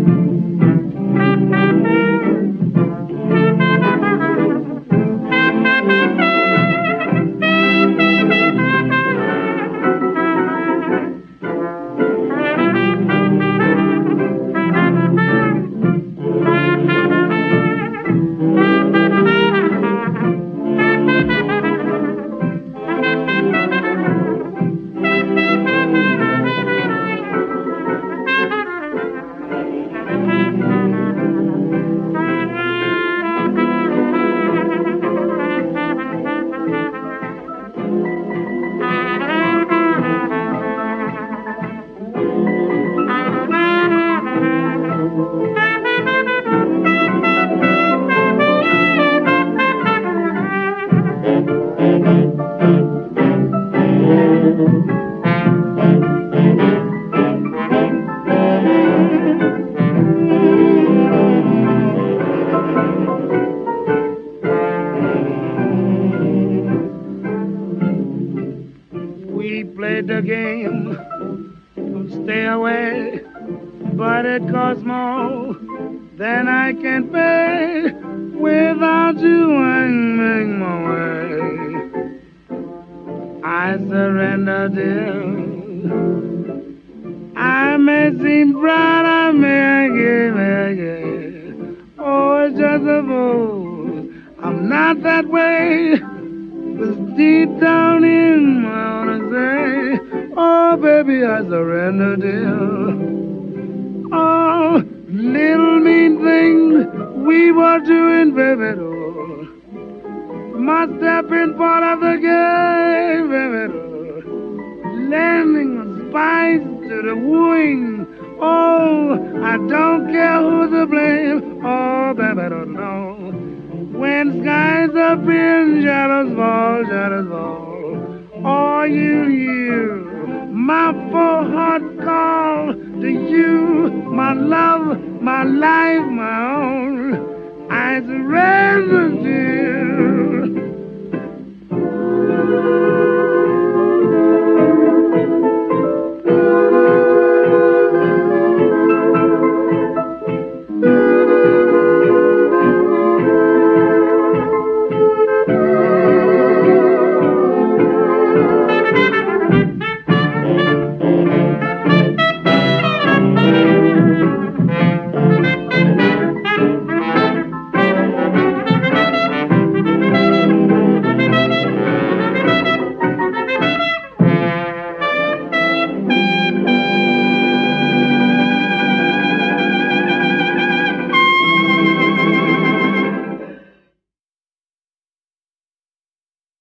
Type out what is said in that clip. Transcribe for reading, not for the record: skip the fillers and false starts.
We played the game to stay away, but it costs more than I can pay. Without you, I'm make my way. I surrender, dear. I may seem proud, I may give. Oh, it's just a fool. I'm not that way. 'Cause deep down in my heart I say, oh, baby, I surrender, dear. Oh, little mean things we were doing, baby, oh, must have been part of the game, baby, oh, lending a spice to the wooing. Oh, I don't care who's to blame. Oh, baby, don't know. When skies appear and shadows fall. Oh, you, my full heart call to you, my love, my life, my own. I surrender, dear.